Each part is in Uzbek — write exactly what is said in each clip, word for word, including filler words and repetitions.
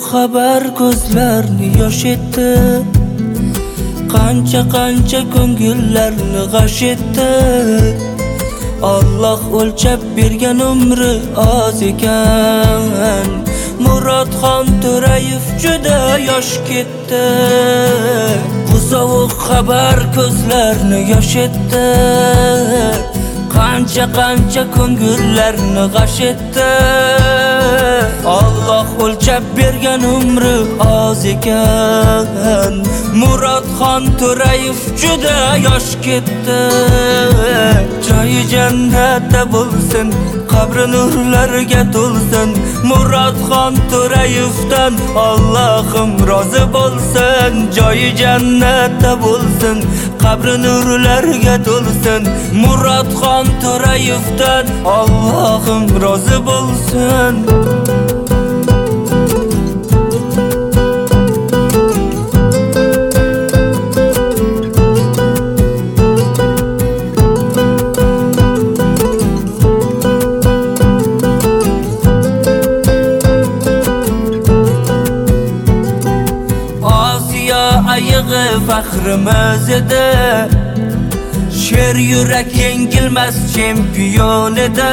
xabar ko'zlarni yosh etdi, qancha qancha ko'ngillarni g'ash etdi. Alloh o'lchab bergan umri oz ekan, Murodxon To'rayev juda yosh ketdi. Bu sovuq xabar ko'zlarni yosh etdi, qancha qancha ko'ngillarni g'ash etdi. Alloh o'lchab bergan umri oz ekan, Murodxon To'rayev juda yosh ketdi. Joyi jannatda bo'lsin, qabri nurlarga to'lsin. Murodxon To'rayevdan Allohim rozi bo'lsin. Joyi jannatda bo'lsin, qabri nurlarga to'lsin. Murodxon To'rayevdan Allohim rozi bo'lsin. Ayığı faxrimiz edi, sher yurak yengilmas chempion edi.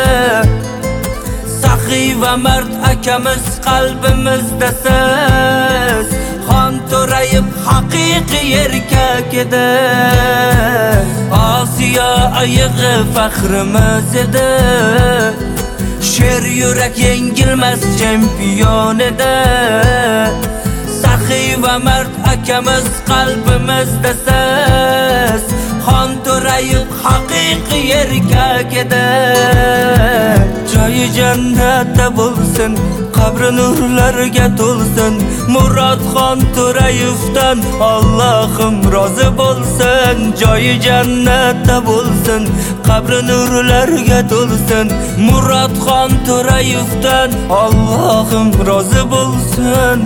Saxiy va mard akamiz qalbimizda siz, Xon To'rayev haqiqiy erkak edi. Osiyo ayığı faxrimiz edi, sher yurak yengilmas chempion edi. Saxiy va mard akamiz qalbimizda siz, Xon To'rayev haqiqiy erkak edi. Joyi jannatda bo'lsin, qabri nurlarga to'lsin. Murodxon To'rayevdan Allohim rozi bo'lsin. Joyi jannatda bo'lsin, qabri nurlarga to'lsin. Murodxon To'rayevdan Allohim rozi bo'lsin.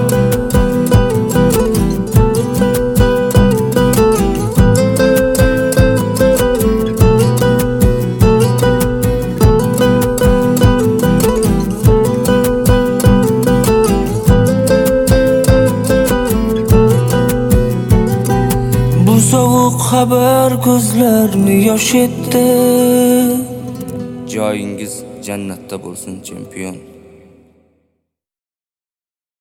Bu sovuq xabar ko'zlarni yosh etdi. Joyingiz jannatda bo'lsin, chempion.